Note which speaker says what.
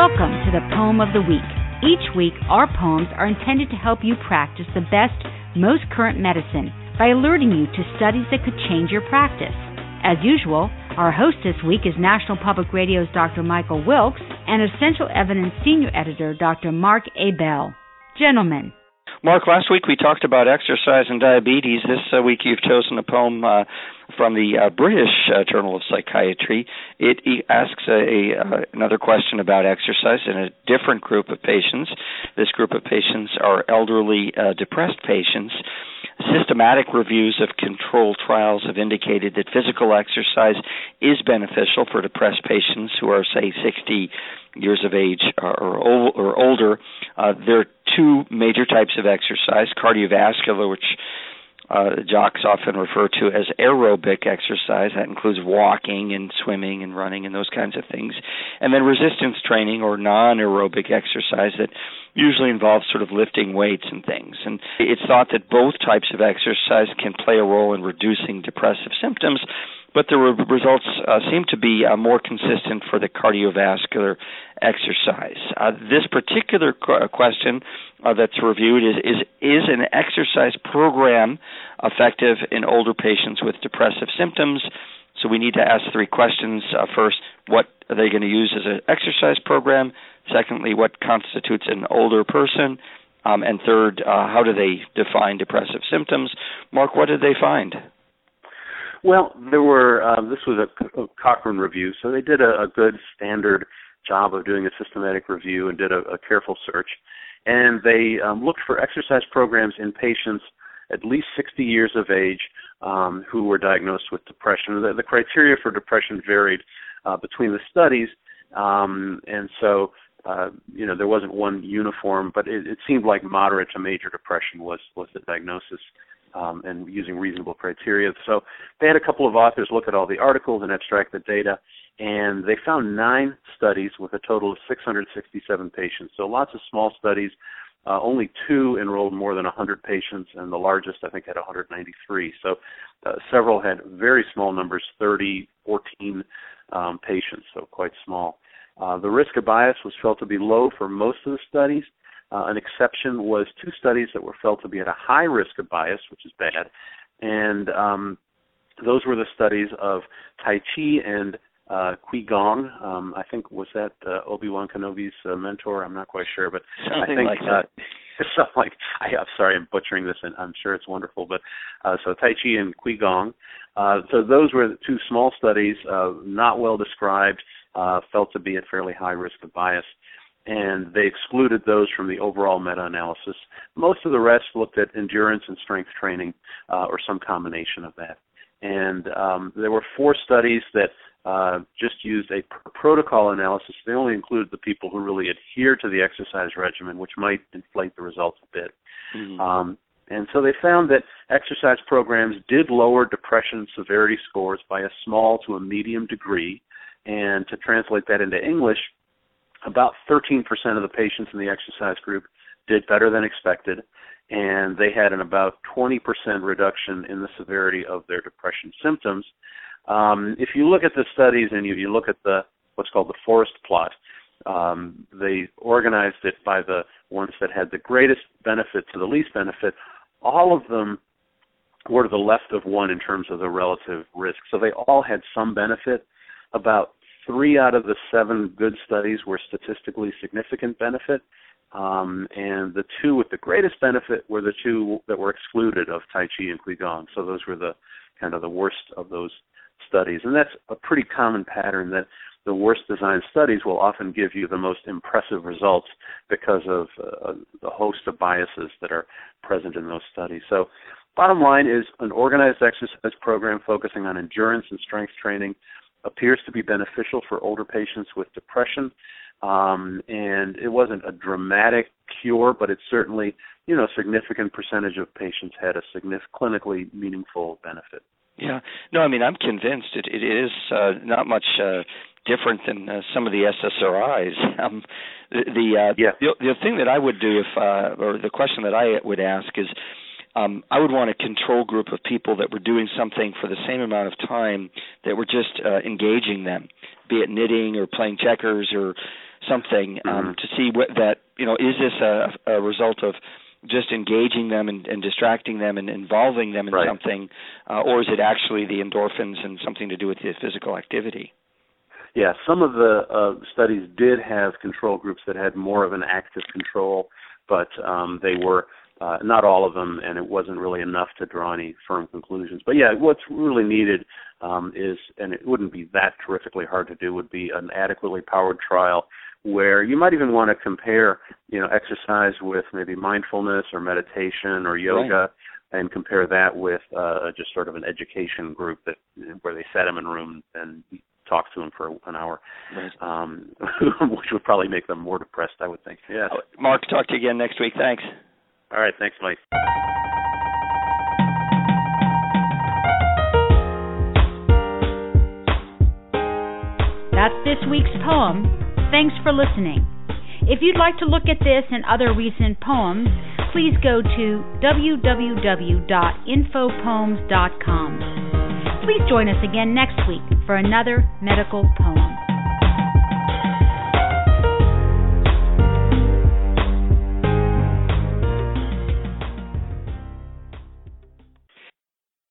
Speaker 1: Welcome to the Poem of the Week. Each week, our poems are intended to help you practice the best, most current medicine by alerting you to studies that could change your practice. As usual, our host this week is National Public Radio's Dr. Michael Wilkes and Essential Evidence Senior Editor Dr. Mark A. Bell. Gentlemen.
Speaker 2: Mark, last week we talked about exercise and diabetes. This week you've chosen a poem from the British Journal of Psychiatry. It asks another question about exercise in a different group of patients. This group of patients are elderly depressed patients. Systematic reviews of controlled trials have indicated that physical exercise is beneficial for depressed patients who are, say, 60 years of age or older. There are two major types of exercise: cardiovascular, which jocks often refer to as aerobic exercise. That includes walking and swimming and running and those kinds of things. And then resistance training, or non-aerobic exercise, that usually involves sort of lifting weights and things. And it's thought that both types of exercise can play a role in reducing depressive symptoms, but the results seem to be more consistent for the cardiovascular exercise. This particular question that's reviewed is an exercise program effective in older patients with depressive symptoms? So we need to ask three questions. First, what are they going to use as an exercise program? Secondly, what constitutes an older person? And third, how do they define depressive symptoms? Mark, what did they find?
Speaker 3: Well, there were. This was a Cochrane review, so they did a good standard job of doing a systematic review and did a careful search. And they looked for exercise programs in patients at least 60 years of age who were diagnosed with depression. The criteria for depression varied between the studies, and so there wasn't one uniform, but it seemed like moderate to major depression was the diagnosis. And using reasonable criteria. So they had a couple of authors look at all the articles and abstract the data, and they found 9 studies with a total of 667 patients. So lots of small studies. Only 2 enrolled more than 100 patients, and the largest, I think, had 193. So several had very small numbers, 30, 14 patients, so quite small. The risk of bias was felt to be low for most of the studies. An exception was 2 studies that were felt to be at a high risk of bias, which is bad, and those were the studies of Tai Chi and Qigong. I think, was that Obi-Wan Kenobi's mentor? I'm not quite sure, but
Speaker 2: something
Speaker 3: I think
Speaker 2: like that.
Speaker 3: Something like, I'm sorry, I'm butchering this, and I'm sure it's wonderful, but so Tai Chi and Qigong. So those were the 2 small studies, not well described, felt to be at fairly high risk of bias. And they excluded those from the overall meta-analysis. Most of the rest looked at endurance and strength training, or some combination of that. And there were 4 studies that just used a protocol analysis. They only included the people who really adhere to the exercise regimen, which might inflate the results a bit. Mm-hmm. And so they found that exercise programs did lower depression severity scores by a small to a medium degree. And to translate that into English, about 13% of the patients in the exercise group did better than expected, and they had an about 20% reduction in the severity of their depression symptoms. If you look at the studies and you look at what's called the forest plot, they organized it by the ones that had the greatest benefit to the least benefit. All of them were to the left of one in terms of the relative risk. So they all had some benefit. About 3 out of the 7 good studies were statistically significant benefit, and the 2 with the greatest benefit were the 2 that were excluded of Tai Chi and Qigong. So those were the kind of the worst of those studies. And that's a pretty common pattern, that the worst designed studies will often give you the most impressive results because of the host of biases that are present in those studies. So bottom line is, an organized exercise program focusing on endurance and strength training appears to be beneficial for older patients with depression, and it wasn't a dramatic cure, but it certainly, a significant percentage of patients had a clinically meaningful benefit.
Speaker 2: Yeah, no, I mean, I'm convinced it is not much different than some of the SSRIs. The thing that I would do or the question that I would ask is, I would want a control group of people that were doing something for the same amount of time, that were just engaging them, be it knitting or playing checkers or something to see that, is this a result of just engaging them and distracting them and involving them in something, or is it actually the endorphins and something to do with the physical activity?
Speaker 3: Yeah, some of the studies did have control groups that had more of an active control, but they were not all of them, and it wasn't really enough to draw any firm conclusions. But yeah, what's really needed is, and it wouldn't be that terrifically hard to do, would be an adequately powered trial where you might even want to compare, exercise with maybe mindfulness or meditation or yoga, and compare that with just sort of an education group where they set them in a room and talk to them for an hour, which would probably make them more depressed, I would think. Yeah.
Speaker 2: Mark, talk to you again next week. Thanks.
Speaker 3: All right. Thanks, Mike.
Speaker 1: That's this week's poem. Thanks for listening. If you'd like to look at this and other recent poems, please go to www.infopoems.com. Please join us again next week for another medical poem.